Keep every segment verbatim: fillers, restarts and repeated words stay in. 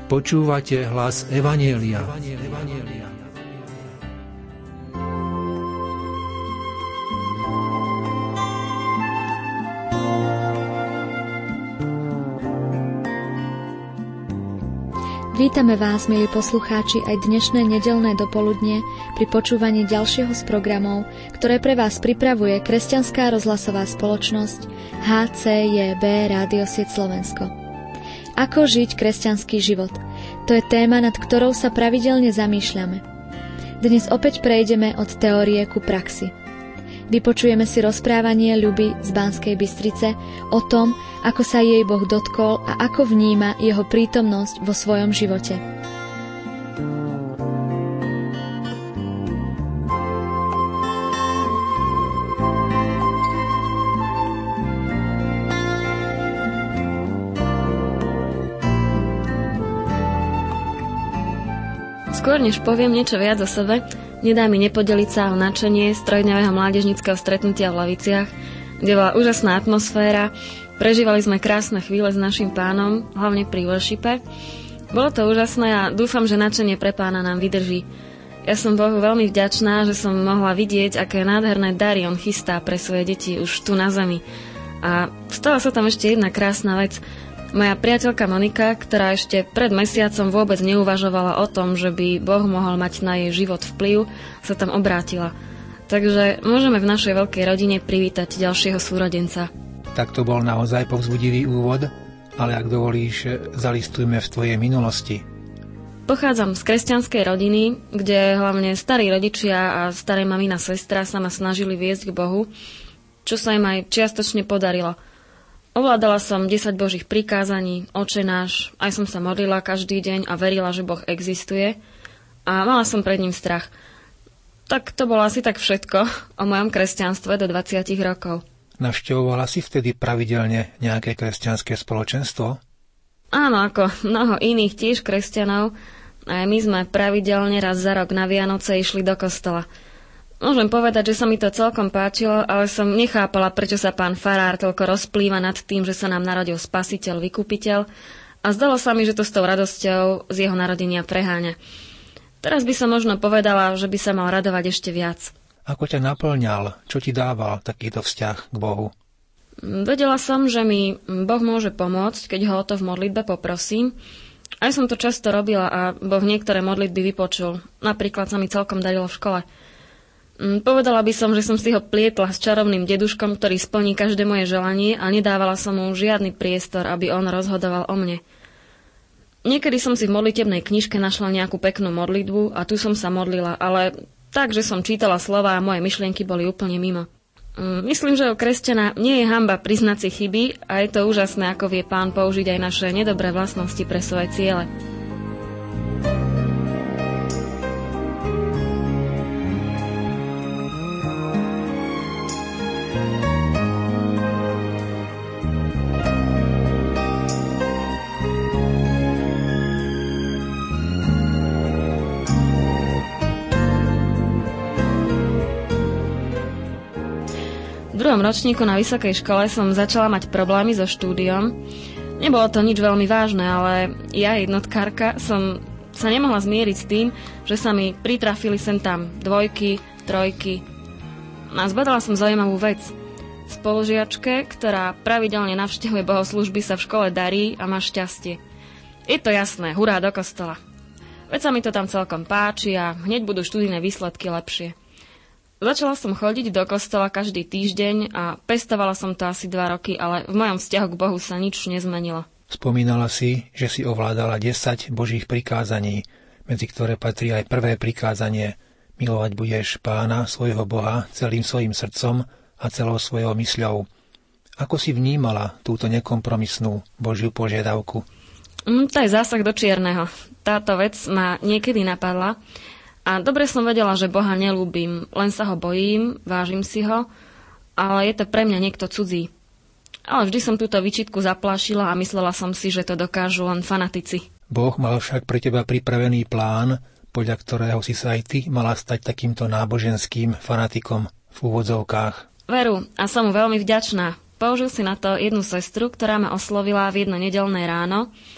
Počúvate hlas Evanjelia. Vítame vás, milí poslucháči, aj dnešné nedeľné dopoludne pri počúvaní ďalšieho z programov, ktoré pre vás pripravuje kresťanská rozhlasová spoločnosť há cé jé bé Rádio Sieť Slovensko. Ako žiť kresťanský život? To je téma, nad ktorou sa pravidelne zamýšľame. Dnes opäť prejdeme od teórie ku praxi. Vypočujeme si rozprávanie Ľuby z Banskej Bystrice o tom, ako sa jej Boh dotkol a ako vníma jeho prítomnosť vo svojom živote. Skôr než poviem niečo viac o sebe, nedá mi nepodeliť sa o nadšenie z trojdňového mládežníckeho stretnutia v Laviciach, kde bola úžasná atmosféra, prežívali sme krásne chvíle s naším Pánom, hlavne pri worshipe. Bolo to úžasné a dúfam, že nadšenie pre Pána nám vydrží. Ja som Bohu veľmi vďačná, že som mohla vidieť, aké nádherné dary On chystá pre svoje deti už tu na zemi. A stala sa tam ešte jedna krásna vec. Moja priateľka Monika, ktorá ešte pred mesiacom vôbec neuvažovala o tom, že by Boh mohol mať na jej život vplyv, sa tam obrátila. Takže môžeme v našej veľkej rodine privítať ďalšieho súrodenca. Tak to bol naozaj povzbudivý úvod, ale ak dovolíš, zalistujme v tvojej minulosti. Pochádzam z kresťanskej rodiny, kde hlavne starí rodičia a staré mamina sestra sa ma snažili viesť k Bohu, čo sa im aj čiastočne podarilo. Ovládala som desať Božích prikázaní, Otčenáš, aj som sa modlila každý deň a verila, že Boh existuje a mala som pred ním strach. Tak to bolo asi tak všetko o mojom kresťanstve do dvadsiatich rokov. Navštevovala si vtedy pravidelne nejaké kresťanské spoločenstvo? Áno, ako mnoho iných tiež kresťanov, aj my sme pravidelne raz za rok na Vianoce išli do kostola. Môžem povedať, že sa mi to celkom páčilo, ale som nechápala, prečo sa pán farár toľko rozplýva nad tým, že sa nám narodil spasiteľ, vykupiteľ, a zdalo sa mi, že to s tou radosťou z jeho narodenia preháňa. Teraz by som možno povedala, že by sa mal radovať ešte viac. Ako ťa naplňal? Čo ti dával takýto vzťah k Bohu? Vedela som, že mi Boh môže pomôcť, keď ho o to v modlitbe poprosím. Aj som to často robila a Boh niektoré modlitby vypočul. Napríklad sa mi celkom darilo v škole. Povedala by som, že som si ho plietla s čarovným deduškom, ktorý splní každé moje želanie a nedávala som mu žiadny priestor, aby on rozhodoval o mne. Niekedy som si v modlitebnej knižke našla nejakú peknú modlitbu a tu som sa modlila, ale tak, že som čítala slova a moje myšlienky boli úplne mimo. Myslím, že u kresťana nie je hanba priznať si chyby a je to úžasné, ako vie Pán použiť aj naše nedobré vlastnosti pre svoje ciele. V druhom ročníku na vysokej škole som začala mať problémy so štúdiom. Nebolo to nič veľmi vážne, ale ja, jednotkárka, som sa nemohla zmieriť s tým, že sa mi pritrafili sem tam dvojky, trojky. A zbadala som zaujímavú vec. Spolužiačke, ktorá pravidelne navštevuje bohoslúžby, sa v škole darí a má šťastie. Je to jasné, hurá do kostola. Veď sa mi to tam celkom páči a hneď budú študijné výsledky lepšie. Začala som chodiť do kostola každý týždeň a pestovala som to asi dva roky, ale v mojom vzťahu k Bohu sa nič nezmenilo. Spomínala si, že si ovládala desať Božích prikázaní, medzi ktoré patrí aj prvé prikázanie: milovať budeš Pána, svojho Boha, celým svojim srdcom a celou svojou mysľou. Ako si vnímala túto nekompromisnú Božiu požiadavku? Mm, to je zásah do čierneho. Táto vec ma niekedy napadla. A dobre som vedela, že Boha neľúbim, len sa ho bojím, vážim si ho, ale je to pre mňa niekto cudzí. Ale vždy som túto výčitku zaplášila a myslela som si, že to dokážu len fanatici. Boh mal však pre teba pripravený plán, podľa ktorého si sa aj ty mala stať takýmto náboženským fanatikom v úvodzovkách. Veru, a som mu veľmi vďačná. Použil si na to jednu sestru, ktorá ma oslovila v jedno nedeľné ráno,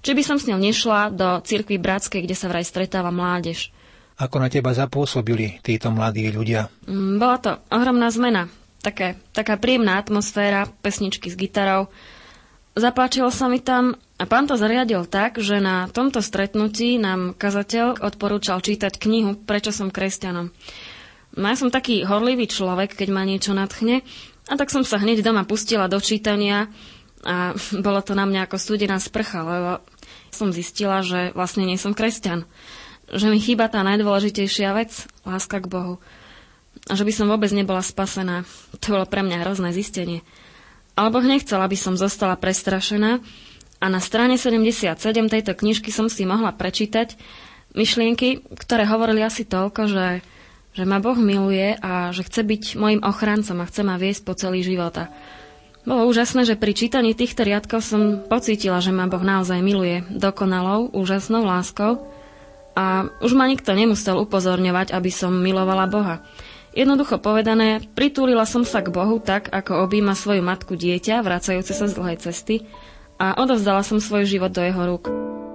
či by som s ňou nešla do cirkvi bratskej, kde sa vraj stretáva mládež. Ako na teba zapôsobili títo mladí ľudia? Bola to ohromná zmena. Také, taká príjemná atmosféra, pesničky s gitarou. Zapáčilo sa mi tam a pán to zariadil tak, že na tomto stretnutí nám kazateľ odporúčal čítať knihu Prečo som kresťanom. No ja som taký horlivý človek, keď ma niečo nadchne, a tak som sa hneď doma pustila do čítania a bolo to na mňa ako studená sprcha, lebo som zistila, že vlastne nie som kresťan. Že mi chýba tá najdôležitejšia vec, láska k Bohu. A že by som vôbec nebola spasená. To bolo pre mňa hrozné zistenie. Ale Boh nechcel, aby som zostala prestrašená a na strane sedemdesiatsedem tejto knižky som si mohla prečítať myšlienky, ktoré hovorili asi toľko, že, že ma Boh miluje a že chce byť mojim ochrancom a chce ma viesť po celý život. A bolo úžasné, že pri čítaní týchto riadkov som pocítila, že ma Boh naozaj miluje dokonalou, úžasnou láskou a už ma nikto nemusel upozorňovať, aby som milovala Boha. Jednoducho povedané, pritúlila som sa k Bohu tak, ako objíma svoju matku dieťa, vracajúce sa z dlhej cesty, a odovzdala som svoj život do jeho rúk.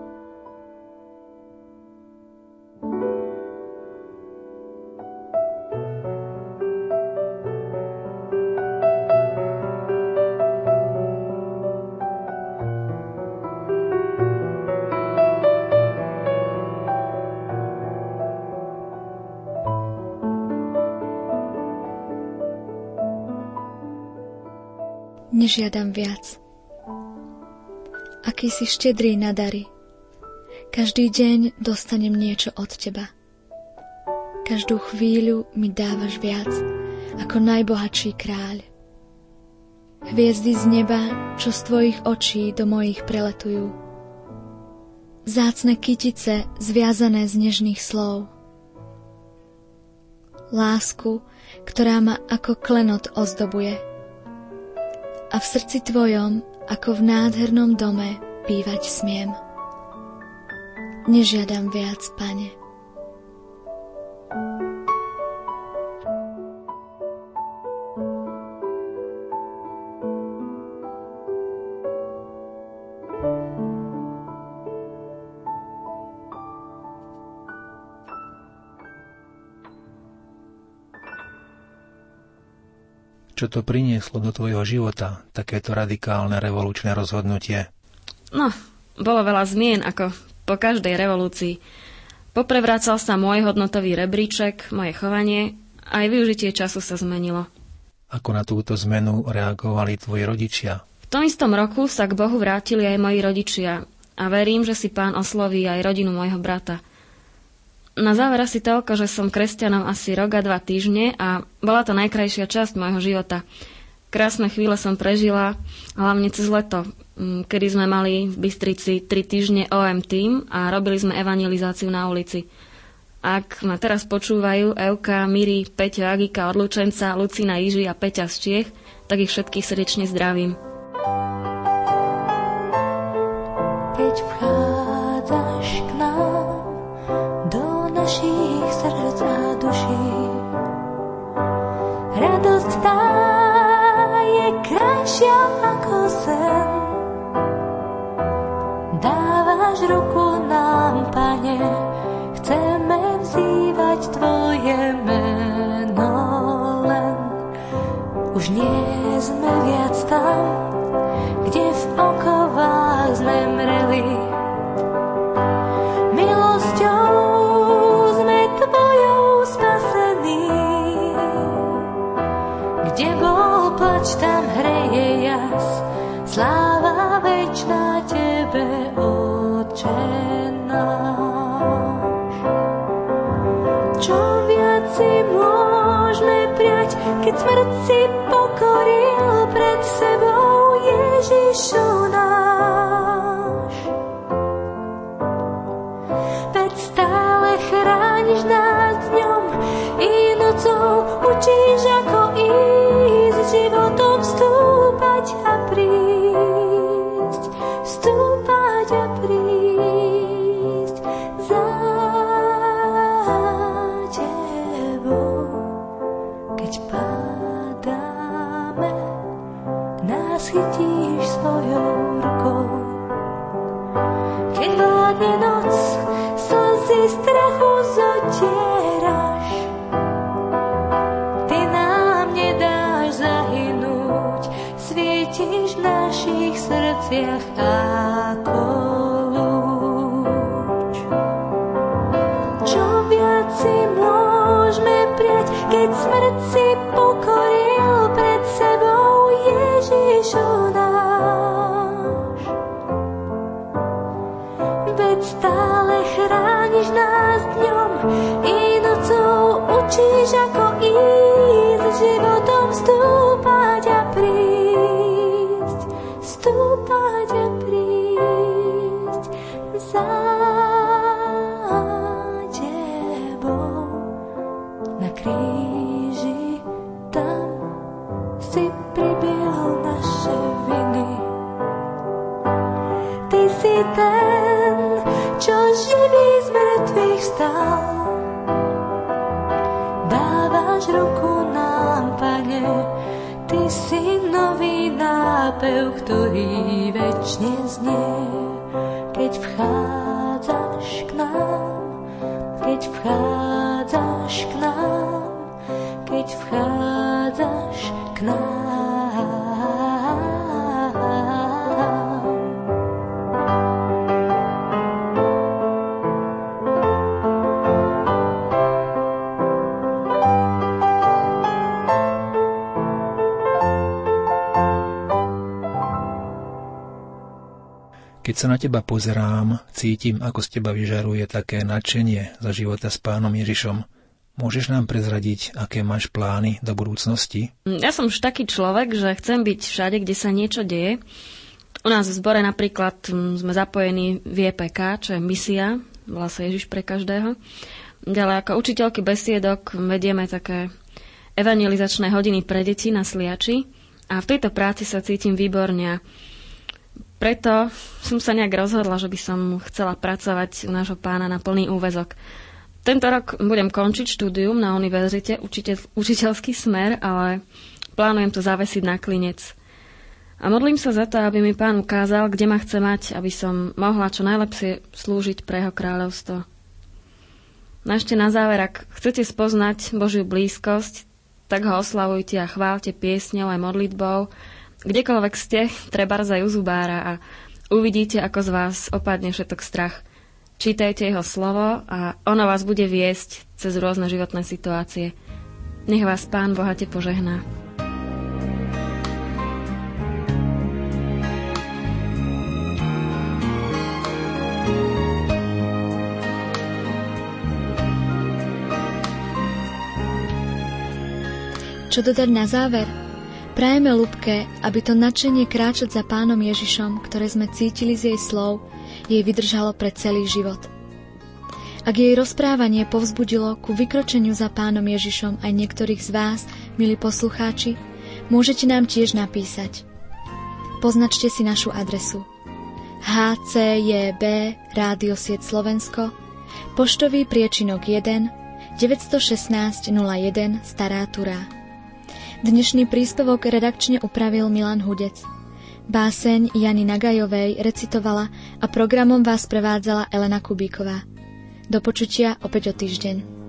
Nežiadam viac. Aký si štedrý na dary. Každý deň dostanem niečo od teba. Každú chvíľu mi dávaš viac, ako najbohatší kráľ. Hviezdy z neba, čo z tvojich očí do mojich preletujú. Vzácne kytice zviazané z nežných slov. Lásku, ktorá ma ako klenot ozdobuje. A v srdci tvojom, ako v nádhernom dome, bývať smiem. Nežiadam viac, Pane. Čo to prinieslo do tvojho života, takéto radikálne revolučné rozhodnutie? No, bolo veľa zmien, ako po každej revolúcii. Poprevrácal sa môj hodnotový rebríček, moje chovanie, aj využitie času sa zmenilo. Ako na túto zmenu reagovali tvoji rodičia? V tom istom roku sa k Bohu vrátili aj moji rodičia a verím, že si Pán osloví aj rodinu môjho brata. Na záver asi toľko, že som kresťanom asi rok a dva týždne a bola to najkrajšia časť môjho života. Krásne chvíle som prežila, hlavne cez leto, kedy sme mali v Bystrici tri týždne ó em tím a robili sme evangelizáciu na ulici. Ak ma teraz počúvajú Evka, Miri, Peťo, Agika, Odlučenca, Lucina, Jiži a Peťa z Čiech, tak ich všetkých srdečne zdravím. Keď vchádzaš k nám do našich srdc a duší, radosť tá je krajšia ako sen. Dávaš ruku nám, Pane, chceme vzývať Tvoje meno len. Už nie sme viac tam, kde v okovách sme mreli. Milosťou sme Tvojou spasení. Kde bol plač, tam hreje jas. Sláva večná Tebe, Otče náš. Čo viac si môžeme prijať, keď smrť si pokoril pred sebou, Ježišu náš. Veď stále chrániš nás dňom i nocou, učíš ako ísť životom, vstúpať a prísť, vstúpať a prísť za Tebou, keď padáme. padne noc, slzy strachu zotieraš. Ty nám nedáš zahynúť, svietiš v našich srdciach ako lúč. Čo viac si môžeme prijať, keď smrť si pokoril pred sebou Ježišu náš. Veď stále chrániš nás dňom i nocou, učíš ako ísť životom, vstúpať a prísť, vstúpať a prísť za tebou. Na kríži tam si pribiel naše viny. Ty si ten, čo živý z mŕtvych stal. Dávaš ruku nám, Pane, Ty si nový nápev, ktorý večne znie. Keď vchádzaš k nám, keď vchádzaš k nám, keď vchádzaš k nám. Keď sa na teba pozerám, cítim, ako z teba vyžaruje také nadšenie za života s Pánom Ježišom. Môžeš nám prezradiť, aké máš plány do budúcnosti? Ja som už taký človek, že chcem byť všade, kde sa niečo deje. U nás v zbore napríklad sme zapojení v é pé ká, čo je misia, volá sa Ježiš pre každého. Ďalej ako učiteľky besiedok vedieme také evangelizačné hodiny pre deti na Sliači a v tejto práci sa cítim výborne. Preto som sa nejak rozhodla, že by som chcela pracovať u nášho Pána na plný úväzok. Tento rok budem končiť štúdium na univerzite, učiteľ, učiteľský smer, ale plánujem to zavesiť na klinec. A modlím sa za to, aby mi Pán ukázal, kde ma chce mať, aby som mohla čo najlepšie slúžiť pre Jeho kráľovstvo. No ešte na záver, ak chcete spoznať Božiu blízkosť, tak ho oslavujte a chválte piesňou aj modlitbou, kdekoľvek ste, trebárs aj u zubára, a uvidíte, ako z vás opadne všetok strach. Čítajte jeho slovo a ono vás bude viesť cez rôzne životné situácie. Nech vás Pán bohate požehná. Čo dodať na záver? Prajeme Ľubke, aby to nadšenie kráčať za Pánom Ježišom, ktoré sme cítili z jej slov, jej vydržalo pre celý život. Ak jej rozprávanie povzbudilo ku vykročeniu za Pánom Ježišom aj niektorých z vás, milí poslucháči, môžete nám tiež napísať. Poznačte si našu adresu há cé jé bé Rádio Sieť Slovensko, poštový priečinok jeden deväť jedna šesť nula jeden Stará Turá. Dnešný príspevok redakčne upravil Milan Hudec. Báseň Jany Nagajovej recitovala a programom vás prevádzala Elena Kubíková. Do počutia opäť o týždeň.